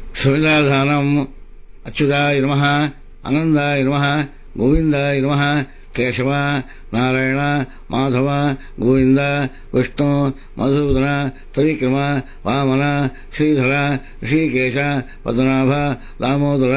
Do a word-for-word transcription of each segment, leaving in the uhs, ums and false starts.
சுவிதாதானம் அச்சுதாய நமஹ அனந்தாய நமஹ கோவிந்தாய நமஹ கேசவ நாராயண மாதவ கோவிந்த விஷ்ணு மதுசூதன திரிவிக்ரம வாமன ஸ்ரீதர ரிஷிகேஷ பத்மநாப தாமோதர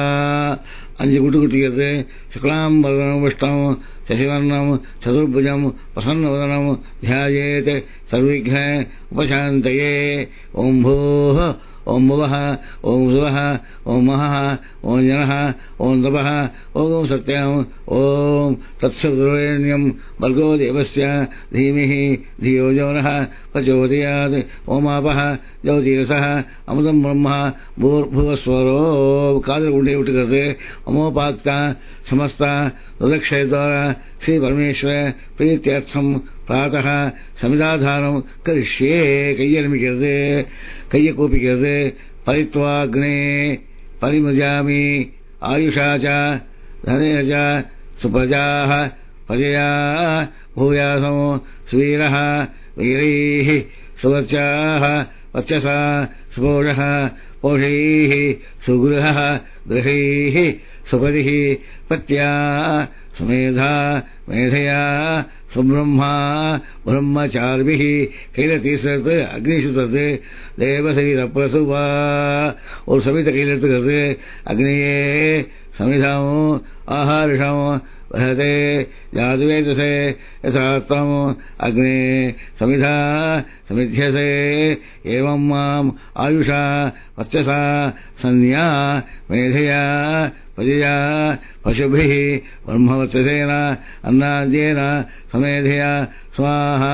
அஞ்சு குட்டு குட்டிக்கிறது. சுக்லாம் வர்தனம் விஷ்ணு சசிவர்ணம் சதுர்புஜம் பிரசன்னவதனம் தியாயேத் சர்விக்ன உபசாந்தயே. ஓம் பூः ஓம் புவः ஓம் சுவः ஓம் மஹः ஓம் ஜனः ஓம் தபः ஓம் சத்யம் ஓம் தத்சதுரேண்யம் வர்கோ தேவஸ்ய தீமஹி धियो यो नः प्रचोदयात्. ஓமாபः ஜோதிரசः அமுதம் பிரம்ம பூர்புவஸ்வரோ. காதல் குண்டை விட்டுக்கிறது. அமோபாக்தா சமஸ்தா ருதக்ஷயத்வாரா ஸ்ரீ பரமேஸ்வர பிரீத்தியர்த்தம் பிராத்தः சமிதாதானம் கரிஷ்யே. கையெழுமிக்கிறது, கையை கூப்பிக்கிறது. பரித்வாக்னே பரிமுஜாமி ஆயுஷாச்ச தனேஜ சுப்ரஜாः பஜயா பூயாசம் ஸ்வீரः வீரைः சுவர்ச்சாः வச்சசா சுபோஷः போஷைः சுகృஹः கிரகைः சுபதிः பத்யா சுமேதா மேதையா சுப்ரம்மா பிரம்மச்சார்பிஹி. கையில தீசுறது, அக்னி சுத்துறது. தேவசரீர பிரசுவா ஒரு சமயத்தை கையில் எடுத்துக்கிறது. அக்னியே சமிதாவும் ஆஹாரிஷம் வரதே ஜாதுவேதசே யசாஸ்திரம் அக்னே சமிதா சமித்யசே. ஏவம் மாம் ஆயுஷா வச்சசா சன்யா மேதையா பஜயா பசுபிः பிரம்மவத்சேன அன்னாத்யேன சமேதையா ஸ்வாஹா.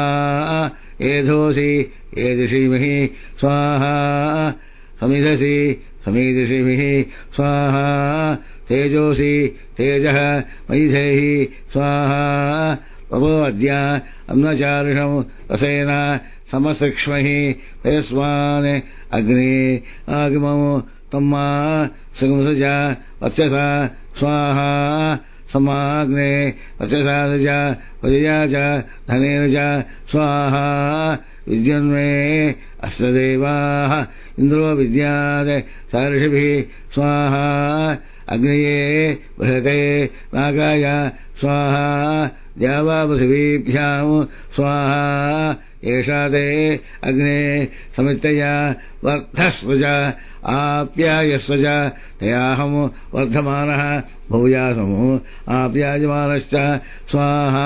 ஏதோசி ஏதிஷீமஹி ஸ்வாஹா. சமிதசி சமீதிஷீமஹி ஸ்வாஹா. தேஜோசி தேஜः மயிதேஹி ஸ்வாஹா. பவோ அத்ய அம்னசாரிஷம் ரசேன சமசக்ஷ்மஹி தயஸ்வான் அக்னே ஆகமம் தம்மா சுகம்சஜ வச்சசா ஸ்வாஹா. சமாக்னே வச்சசா சஜ பஜயா ச தனேன ச ஸ்வாஹா. வித்யன்மே அஸ்ததேவாः இந்திரோ வித்யாத் சர்ஷிபிः ஸ்வாஹா. அக்னயே பரதே நாகாய ஸ்வாஹா. தேவாபசிபிभ्याम् ஸ்வாஹா. ஏஷாதே அக்னே சமித்தயா வர்த்தஸ்வஜ ஆப்யாயஸ்வஜ தயாஹம் வர்த்தமானः பூயாசம் ஆப்யாயமானश्च ஸ்வாஹா.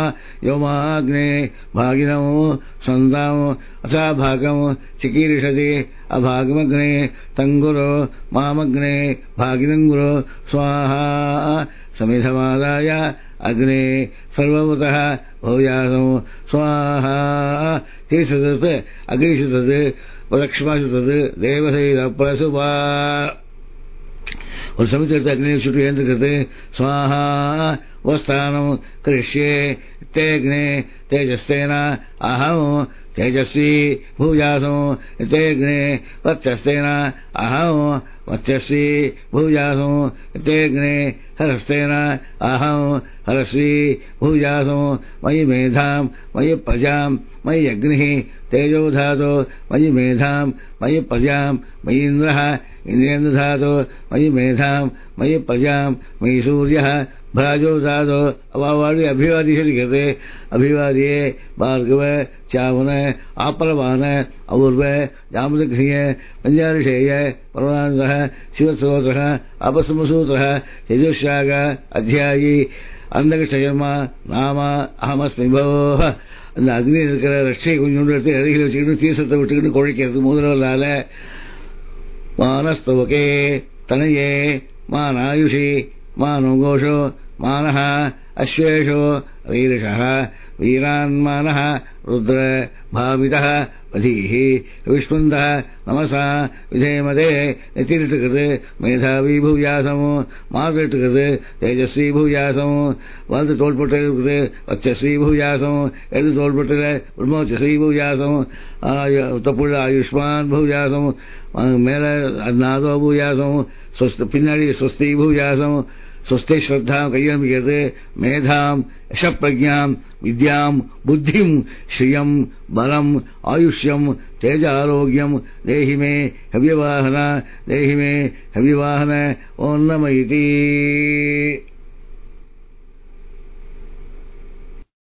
யோமாக்னே பாகினம் சந்தாம் அசாபாகம் சிகீர்ஷதி அபாகமக்னே தங்குரு மாமக்னே பாகினங்குரு ஸ்வாஹா. சமிதமாதாய அக்னே சர்வமுதः பூயாசம் ஸ்வாஹா. தீசுதத் அக்னிசுதது லக்ஷ்மாசுதது தேவசைத பிரசுபா. ஒரு சமயத்தை எடுத்து அக்னியை சுற்றி ஏந்திருக்கிறது. ஸ்வாஹா. வஸ்தானம் கரிஷ்யே தேக்னே தேஜஸ்தேன அஹம் தேஜஸ்வி பூஜாசம் தேக்னே வச்சஸ்தேன அஹம் வச்சஸ்வி பூஜாசம் தேக்னே ஹரஸ்தேன அஹம் ஹரஸ்வி பூஜாசம் மயி மேதாம் மயி பிரஜாம் மயி அக்னிः तेजोधातो मयि मेधां मयि प्रजां मयि इन्द्रः इन्द्रेन्द्रधातो मयि मेधां मयि प्रजां मयि सूर्यः भ्राजोधातो अवावादी अभिवादी से कहते अभिवादिये भार्गव चावन आपलवान अपूर्व जामदग्निय पंजारिषेय परमानन्दः शिवस्रोत्रः अपस्मसूत्रः यजुषाग अध्यायी अंधकशर्मा नाम अहमस्मि भोः. அந்த அக்னி இருக்கிற ரஷ்யை கொஞ்சோண்டு எடுத்து அருகில் வச்சுக்கிட்டு தீசத்தை விட்டுக்கிட்டு குழைக்கிறது. முதலால மானஸ்தவகே தனையே மானாயுஷி மானோகோஷோ மானஹ அஸ்வேஷோ வீரஷः வீரான்மானः ருத்ர பாவிதः பதீஹ விஷ்ணுந்தः நமசா விஜயமதே. நெத்திட்டுக்கிறது மேதாவி பூயாசம். மார்கிட்டுக்கிறது தேஜஸ்வி பூயாசம். வலது தோள்பட்டு இருக்குது வச்சஸ்வி பூயாசம். இடது தோள்பட்டில் பிரம்மோச்சஸ்வி பூயாசம். தப்புள்ள ஆயுஷ்மான் பூயாசம். மேலே நாதோ பூயாசம். பின்னாடி ஸ்வஸ்தி பூயாசம். ஸ்வஸ்தி ஸ்ரத்தாம் கையமிக்கிறது. மேதாம் யசப்பிரஜாம் வித்யாம் புத்திம் ஸ்ரீயம் பலம் ஆயுஷ்யம் தேஜாரோக்கியம் தேஹிமே ஹவ்யவாகன தேஹிமே ஹவ்யவாகன ஓம் நம இதி.